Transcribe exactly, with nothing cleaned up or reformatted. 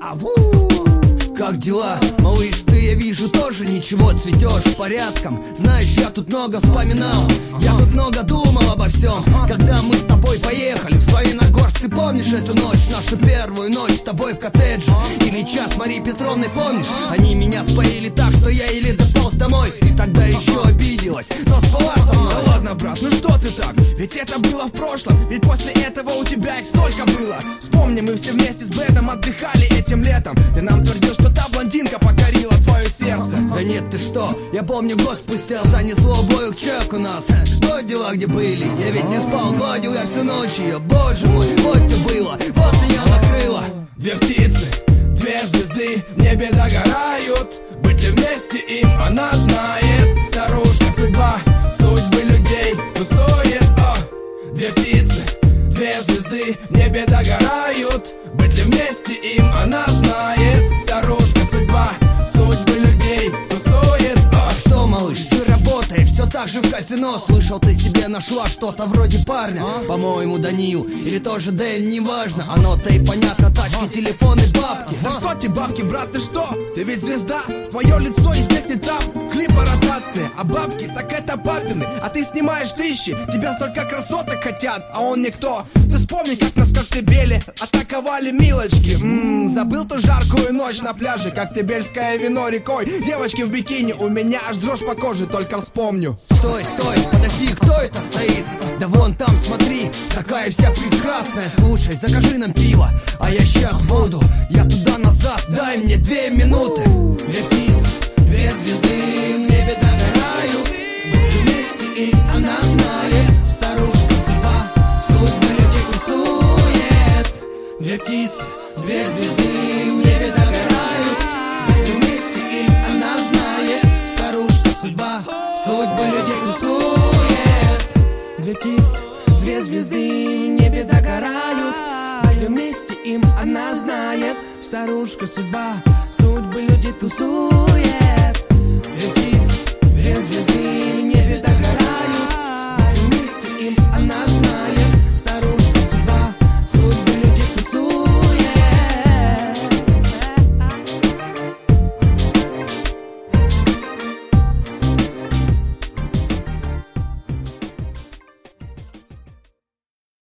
Аву! Как дела, малыш, ты, я вижу, тоже ничего, цветешь порядком. Знаешь, я тут много вспоминал, я тут много думал обо всем. Когда мы с тобой поехали в Славяногорск, ты помнишь эту ночь, нашу первую ночь с тобой в коттедже? Или час Марии Петровны, помнишь? Они меня споили так, что я еле дополз домой. И тогда еще обиделась, но спала со мной. Да ладно, брат, ну что ты так? Ведь это было в прошлом, ведь после этого у тебя их столько было. Вспомни, мы все вместе с Брэдом отдыхали этим летом. Ты нам твердил, что та блондинка покорила твое сердце. Да нет, ты что, я помню, год спустя занесло обоих чек у нас. Вот дела, где были, я ведь не спал, гладил я всю ночь ее. Боже мой, вот ты было, вот меня накрыло. Две птицы, две звезды в небе догорают. Быть ли вместе им она знает. Старушка судьба, судьбы людей тусует. О! Две птицы, две звезды в небе догорают. Быть ли вместе им она знает. Старушка судьба, судьбы людей тусует. О! А что, малыш, ты работай, все так же в казино. Слышал, ты себе нашла что-то вроде парня, по-моему, Данию, или тоже Дель, неважно. Оно-то и понятно, тачки, телефоны, бабки. Да что те бабки, брат, ты что? Ты ведь звезда, твое лицо и здесь и там. Клипа ротация, а бабки, так это папины. А ты снимаешь тысячи, тебя столько красоток хотят, а он никто. Ты вспомни, как нас в Коктебеле атаковали милочки. Ммм, забыл ту жаркую ночь на пляже, коктебельское вино рекой. Девочки в бикини, у меня аж дрожь по коже, только вспомню. Стой, стой, подожди, кто это стоит? Да вон там, смотри, такая вся прекрасная. Слушай, закажи нам пиво, а я сейчас буду. Я туда-назад, дай мне две минуты. Две птицы, две звезды в небе догорают. Быть вместе и она знает. Старушка судьба, судьбы людей тусует. Две птицы, две звезды в небе догорают. Быть вместе и она знает. Старушка судьба, судьбы людей тусует. Две птицы, две звезды в небе догорают. Быть вместе им она знает. Старушка судьба, судьбы людей тусует. Две птицы, две звезды в небе догорают.